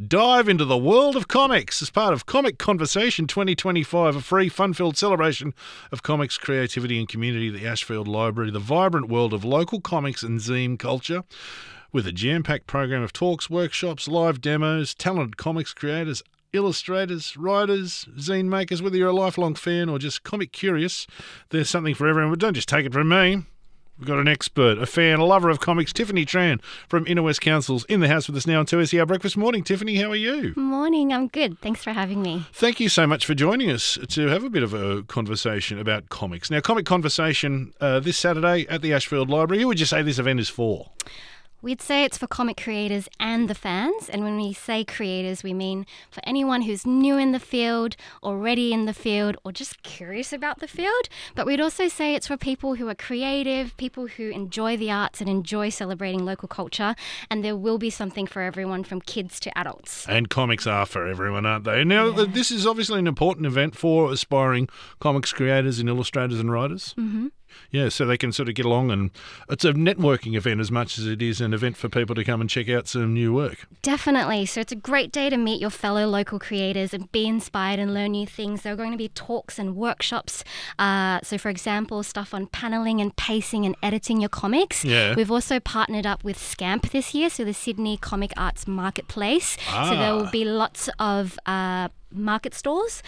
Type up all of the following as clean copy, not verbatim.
Dive into the world of comics as part of Comic Conversation 2025, a free, fun-filled celebration of comics, creativity and community at the Ashfield Library, the vibrant world of local comics and zine culture, with a jam-packed program of talks, workshops, live demos, talented comics creators, illustrators, writers, zine makers. Whether you're a lifelong fan or just comic curious, there's something for everyone. But don't just take it from me. We've got an expert, a fan, a lover of comics, Tiffany Tran from Inner West Councils, in the house with us now on 2SER Breakfast. Morning, Tiffany. How are you? Morning. I'm good. Thanks for having me. Thank you so much for joining us to have a bit of a conversation about comics. Now, Comic Conversation this Saturday at the Ashfield Library. Who would you say this event is for? We'd say it's for comic creators and the fans. And when we say creators, we mean for anyone who's new in the field, already in the field, or just curious about the field. But we'd also say it's for people who are creative, people who enjoy the arts and enjoy celebrating local culture. And there will be something for everyone from kids to adults. And comics are for everyone, aren't they? Now, This is obviously an important event for aspiring comics creators and illustrators and writers. Mm-hmm. Yeah, so they can sort of get along, and it's a networking event as much as it is an event for people to come and check out some new work. Definitely. So it's a great day to meet your fellow local creators and be inspired and learn new things. There are going to be talks and workshops. So, for example, stuff on paneling and pacing and editing your comics. Yeah. We've also partnered up with Scamp this year, so the Sydney Comic Arts Marketplace. So there will be lots of market stalls.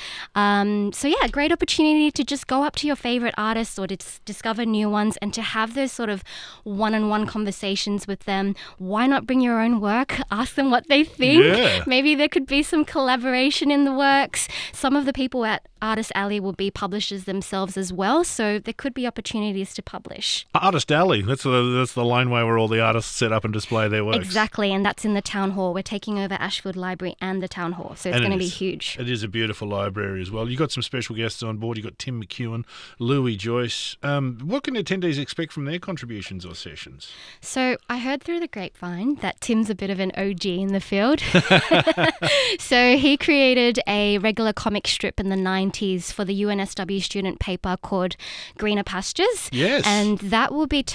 Great opportunity to just go up to your favorite artists or to discover new ones and to have those sort of one-on-one conversations with them. Why not bring your own work? Ask them what they think. Yeah. Maybe there could be some collaboration in the works. Some of the people at Artist Alley will be publishers themselves as well, so there could be opportunities to publish. Artist Alley, that's the laneway where all the artists set up and display their works. Exactly, and that's in the Town Hall. We're taking over Ashfield Library and the Town Hall, so it's going to be huge. It is a beautiful library as well. You've got some special guests on board. You've got Tim McEwen, Louis Joyce. What can attendees expect from their contributions or sessions? So I heard through the grapevine that Tim's a bit of an OG in the field. So he created a regular comic strip in the 90s for the UNSW student paper called Greener Pastures. Yes. And that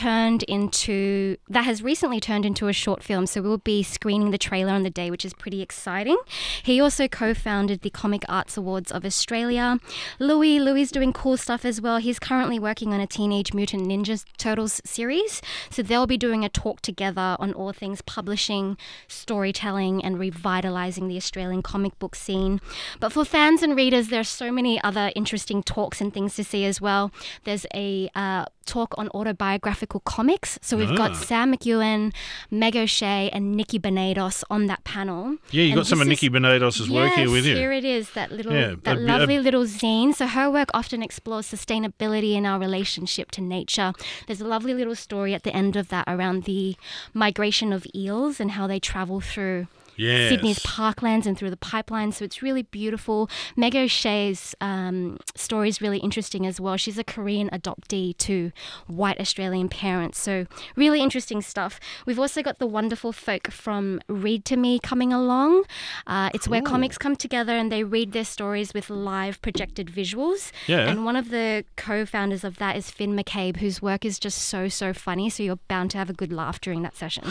has recently turned into a short film. So we'll be screening the trailer on the day, which is pretty exciting. He also co-founded the Comic Arts Awards of Australia. Louis is doing cool stuff as well. He's currently working on a Teenage Mutant Ninja Turtles series. So they'll be doing a talk together on all things publishing, storytelling, and revitalizing the Australian comic book scene. But for fans and readers, there are so many other interesting talks and things to see as well. There's a talk on autobiographical comics. So we've got Sam McEwen, Meg O'Shea, and Nikki Benados on that panel. Yeah, you've got some of Nikki Benados' work here with you. Yes, here it is, that lovely little zine. So her work often explores sustainability and our relationship to nature. There's a lovely little story at the end of that around the migration of eels and how they travel through Sydney's parklands and through the pipelines. So it's really beautiful. Meg O'Shea's story is really interesting as well. She's a Korean adoptee to white Australian parents. So really interesting stuff. We've also got the wonderful folk from Read to Me coming along. It's where comics come together and they read their stories with live projected visuals. Yeah. And one of the co-founders of that is Finn McCabe, whose work is just so funny. So you're bound to have a good laugh during that session.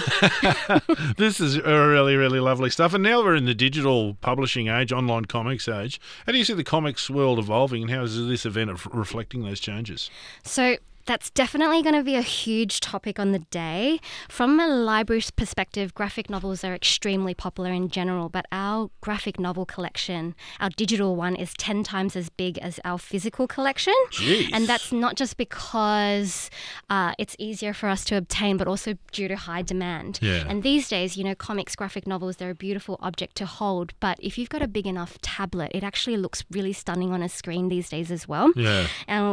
This is really, really lovely stuff. And now we're in the digital publishing age, online comics age. How do you see the comics world evolving, and how is this event reflecting those changes? So that's definitely going to be a huge topic on the day. From a library's perspective, graphic novels are extremely popular in general, but our graphic novel collection, our digital one, is 10 times as big as our physical collection. Jeez. And that's not just because it's easier for us to obtain, but also due to high demand. Yeah. And these days, comics, graphic novels, they're a beautiful object to hold, but if you've got a big enough tablet, it actually looks really stunning on a screen these days as well. Yeah. And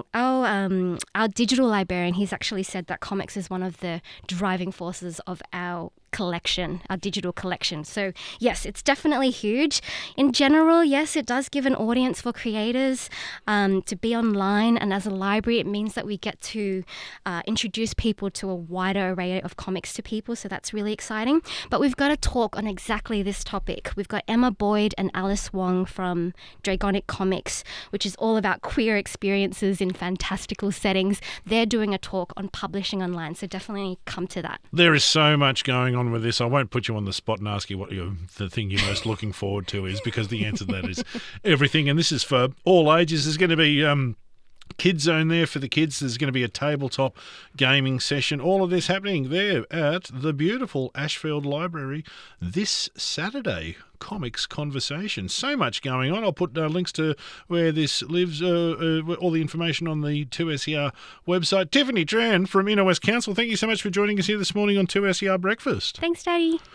our digital librarian, he's actually said that comics is one of the driving forces of our collection, our digital collection. So yes, it's definitely huge. In general, yes, it does give an audience for creators to be online, and as a library, it means that we get to introduce people to a wider array of comics to people, so that's really exciting. But we've got a talk on exactly this topic. We've got Emma Boyd and Alice Wong from Dragonic Comics, which is all about queer experiences in fantastical settings. They're doing a talk on publishing online, so definitely come to that. There is so much going on on with this. I won't put you on the spot and ask you what the thing you're most looking forward to is, because the answer to that is everything. And this is for all ages. There's going to be Kids Zone there for the kids. There's going to be a tabletop gaming session. All of this happening there at the beautiful Ashfield Library this Saturday. Comics Conversation. So much going on. I'll put links to where this lives, all the information on the 2SER website. Tiffany Tran from Inner West Council, thank you so much for joining us here this morning on 2SER Breakfast. Thanks, Daddy.